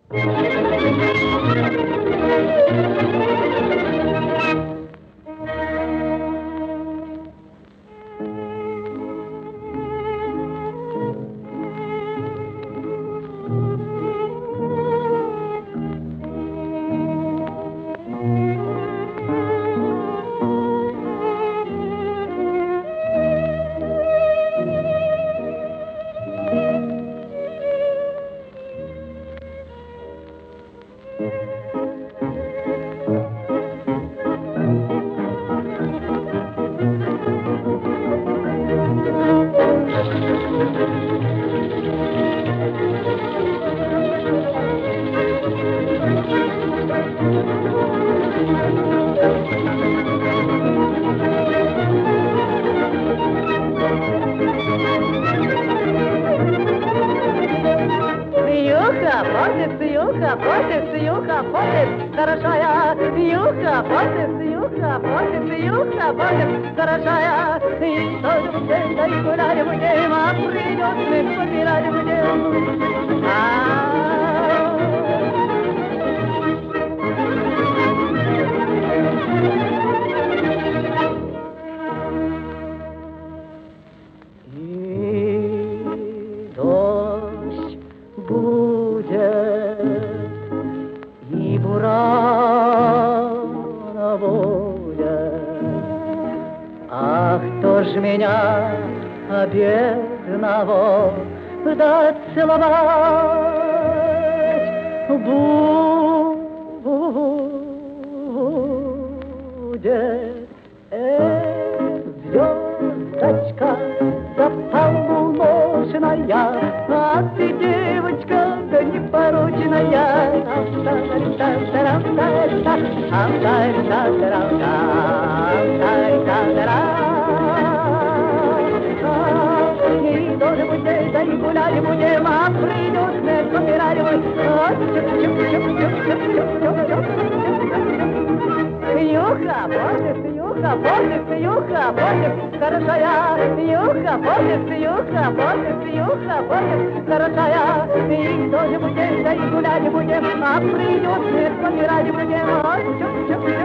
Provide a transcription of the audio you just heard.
Хорошая, юха, против, юха, против, хорошая. И тоже будем, да и гуляли будем, а придет, мы помирали будем. И дождь будет, и буран будет. Ах, кто ж меня, бедного, да целовать будет? Звездочка, да полуношная, а ты, девочка, да непорочная. И тоже будем, да и гуляли будем, а придет, мы помирали Юха, против, хорошая, юха, против, хорошая. И тоже будем, да и гуляли будем, а придет, мы помирали будем.